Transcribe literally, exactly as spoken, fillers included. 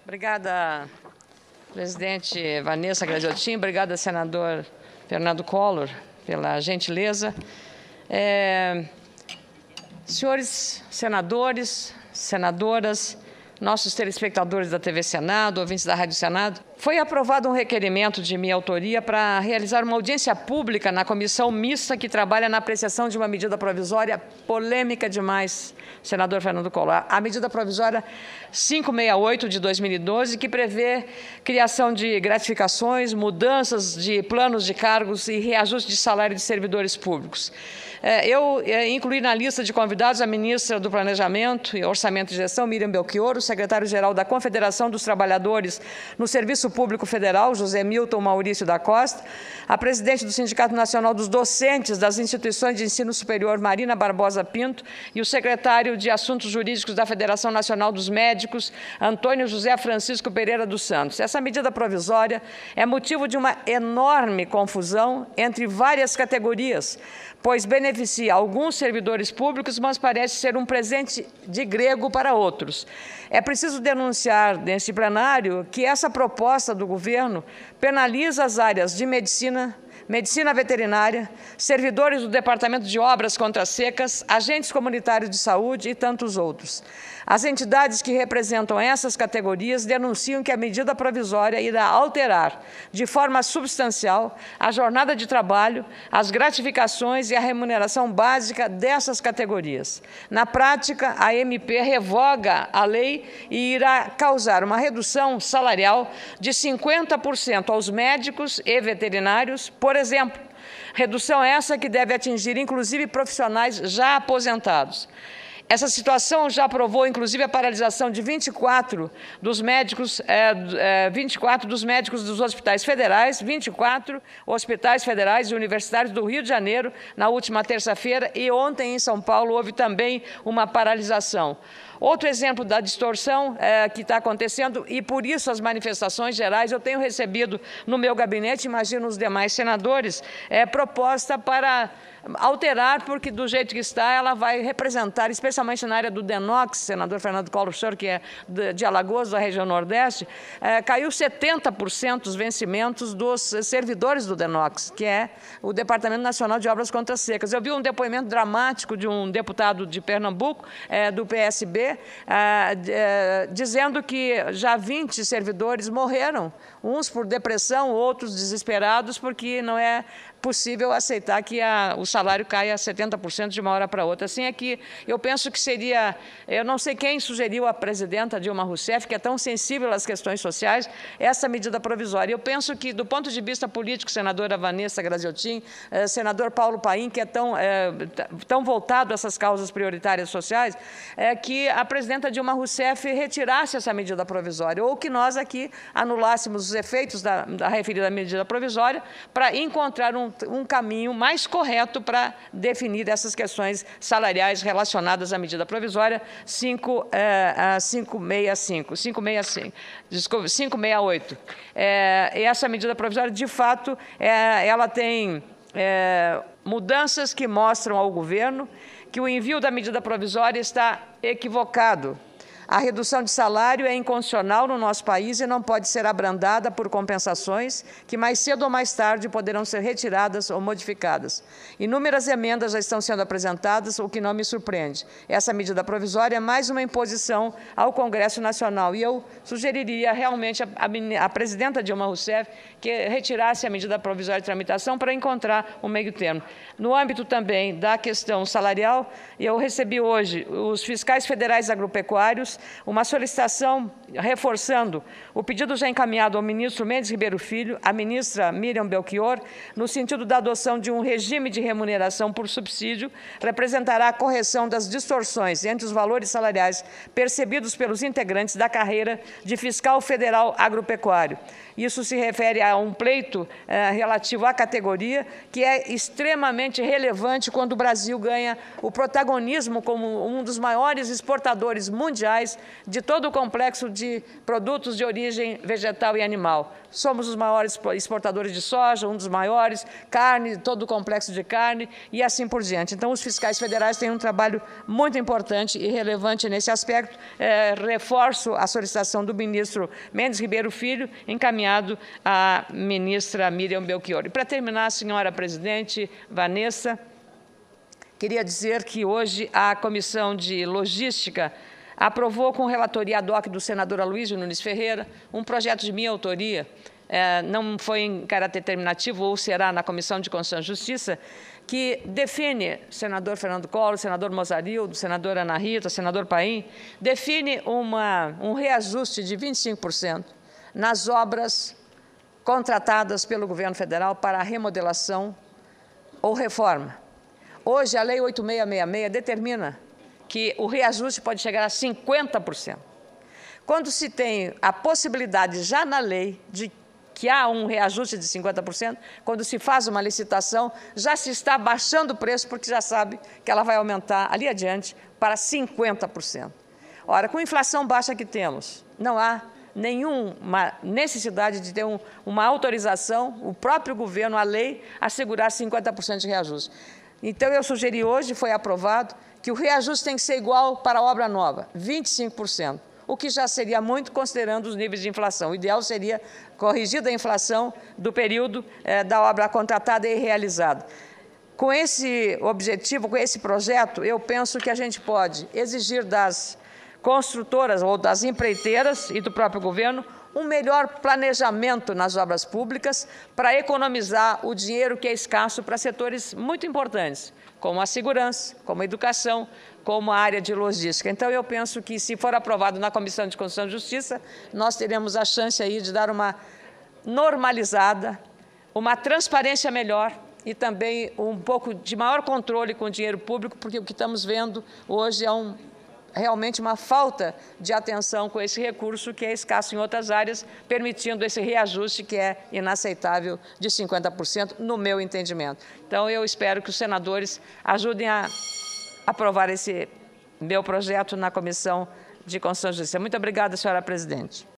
Obrigada, presidente Vanessa Graziotin. Obrigada, senador Fernando Collor, pela gentileza. É, senhores senadores, senadoras, nossos telespectadores da T V Senado, ouvintes da Rádio Senado, foi aprovado um requerimento de minha autoria para realizar uma audiência pública na comissão mista que trabalha na apreciação de uma medida provisória polêmica demais, senador Fernando Collor. A medida provisória quinhentos e sessenta e oito de dois mil e doze, que prevê criação de gratificações, mudanças de planos de cargos e reajuste de salário de servidores públicos. Eu incluí na lista de convidados a ministra do Planejamento, Orçamento e Gestão, Miriam Belchior, o secretário-geral da Confederação dos Trabalhadores no Serviço Público Federal, José Milton Maurício da Costa, a presidente do Sindicato Nacional dos Docentes das Instituições de Ensino Superior, Marina Barbosa Pinto, e o secretário de Assuntos Jurídicos da Federação Nacional dos Médicos, Antônio José Francisco Pereira dos Santos. Essa medida provisória é motivo de uma enorme confusão entre várias categorias, pois beneficia alguns servidores públicos, mas parece ser um presente de grego para outros. É preciso denunciar neste plenário que essa proposta do governo penaliza as áreas de medicina, medicina veterinária, servidores do Departamento de Obras Contra Secas, agentes comunitários de saúde e tantos outros. As entidades que representam essas categorias denunciam que a medida provisória irá alterar de forma substancial a jornada de trabalho, as gratificações e a remuneração básica dessas categorias. Na prática, a M P revoga a lei e irá causar uma redução salarial de cinquenta por cento aos médicos e veterinários, por exemplo. Redução essa que deve atingir, inclusive, profissionais já aposentados. Essa situação já provou, inclusive, a paralisação de vinte e quatro dos médicos, é, é, vinte e quatro dos médicos dos hospitais federais, vinte e quatro hospitais federais e universitários do Rio de Janeiro, na última terça-feira, e ontem em São Paulo houve também uma paralisação. Outro exemplo da distorção é, que está acontecendo, e por isso as manifestações gerais, eu tenho recebido no meu gabinete, imagino os demais senadores, é, proposta para alterar, porque do jeito que está, ela vai representar, especialmente na área do Denox, senador Fernando Collor, o senhor que é de Alagoas, da região Nordeste, é, caiu setenta por cento os vencimentos dos servidores do Denox, que é o Departamento Nacional de Obras Contra Secas. Eu vi um depoimento dramático de um deputado de Pernambuco, é, do P S B, é, é, dizendo que já vinte servidores morreram, uns por depressão, outros desesperados, porque não é possível aceitar que a, o salário caia a setenta por cento de uma hora para outra. Assim é que eu penso que seria, eu não sei quem sugeriu à presidenta Dilma Rousseff, que é tão sensível às questões sociais, essa medida provisória. Eu penso que, do ponto de vista político, senadora Vanessa Graziotin, eh, senador Paulo Paim, que é tão, eh, tão voltado a essas causas prioritárias sociais, é que a presidenta Dilma Rousseff retirasse essa medida provisória, ou que nós aqui anulássemos os efeitos da, da referida medida provisória para encontrar um um caminho mais correto para definir essas questões salariais relacionadas à medida provisória quinhentos e sessenta e cinco, quinhentos e sessenta e cinco, desculpa, quinhentos e sessenta e oito. É, essa medida provisória, de fato, é, ela tem é, mudanças que mostram ao governo que o envio da medida provisória está equivocado. A redução de salário é inconstitucional no nosso país e não pode ser abrandada por compensações que mais cedo ou mais tarde poderão ser retiradas ou modificadas. Inúmeras emendas já estão sendo apresentadas, o que não me surpreende. Essa medida provisória é mais uma imposição ao Congresso Nacional e eu sugeriria realmente a, a, a presidenta Dilma Rousseff que retirasse a medida provisória de tramitação para encontrar um meio termo. No âmbito também da questão salarial, eu recebi hoje os fiscais federais agropecuários uma solicitação reforçando o pedido já encaminhado ao ministro Mendes Ribeiro Filho, à ministra Miriam Belchior, no sentido da adoção de um regime de remuneração por subsídio, representará a correção das distorções entre os valores salariais percebidos pelos integrantes da carreira de fiscal federal agropecuário. Isso se refere a um pleito eh, relativo à categoria, que é extremamente relevante quando o Brasil ganha o protagonismo como um dos maiores exportadores mundiais federais de todo o complexo de produtos de origem vegetal e animal. Somos os maiores exportadores de soja, um dos maiores, carne, todo o complexo de carne e assim por diante. Então, os fiscais federais têm um trabalho muito importante e relevante nesse aspecto. É, reforço a solicitação do ministro Mendes Ribeiro Filho, encaminhado à ministra Miriam Belchior. E, para terminar, senhora presidente, Vanessa, queria dizer que hoje a Comissão de Logística aprovou com relatoria ad hoc do senador Aloysio Nunes Ferreira um projeto de minha autoria, é, não foi em caráter terminativo ou será na Comissão de Constituição e Justiça, que define, senador Fernando Collor, senador Mozarildo, senadora Ana Rita, senador Paim, define uma, um reajuste de vinte e cinco por cento nas obras contratadas pelo governo federal para a remodelação ou reforma. Hoje, a Lei oito mil seiscentos e sessenta e seis determina que o reajuste pode chegar a cinquenta por cento. Quando se tem a possibilidade, já na lei, de que há um reajuste de cinquenta por cento, quando se faz uma licitação, já se está baixando o preço, porque já sabe que ela vai aumentar ali adiante para cinquenta por cento. Ora, com a inflação baixa que temos, não há nenhuma necessidade de ter um, uma autorização, o próprio governo, a lei, assegurar cinquenta por cento de reajuste. Então, eu sugeri hoje, foi aprovado, que o reajuste tem que ser igual para a obra nova, vinte e cinco por cento, o que já seria muito considerando os níveis de inflação. O ideal seria corrigida a inflação do período eh, da obra contratada e realizada. Com esse objetivo, com esse projeto, eu penso que a gente pode exigir das construtoras ou das empreiteiras e do próprio governo um melhor planejamento nas obras públicas para economizar o dinheiro que é escasso para setores muito importantes, como a segurança, como a educação, como a área de logística. Então, eu penso que, se for aprovado na Comissão de Constituição e Justiça, nós teremos a chance aí de dar uma normalizada, uma transparência melhor e também um pouco de maior controle com o dinheiro público, porque o que estamos vendo hoje é um realmente uma falta de atenção com esse recurso que é escasso em outras áreas, permitindo esse reajuste que é inaceitável de cinquenta por cento, no meu entendimento. Então, eu espero que os senadores ajudem a aprovar esse meu projeto na Comissão de Constituição e Justiça. Muito obrigada, senhora presidente.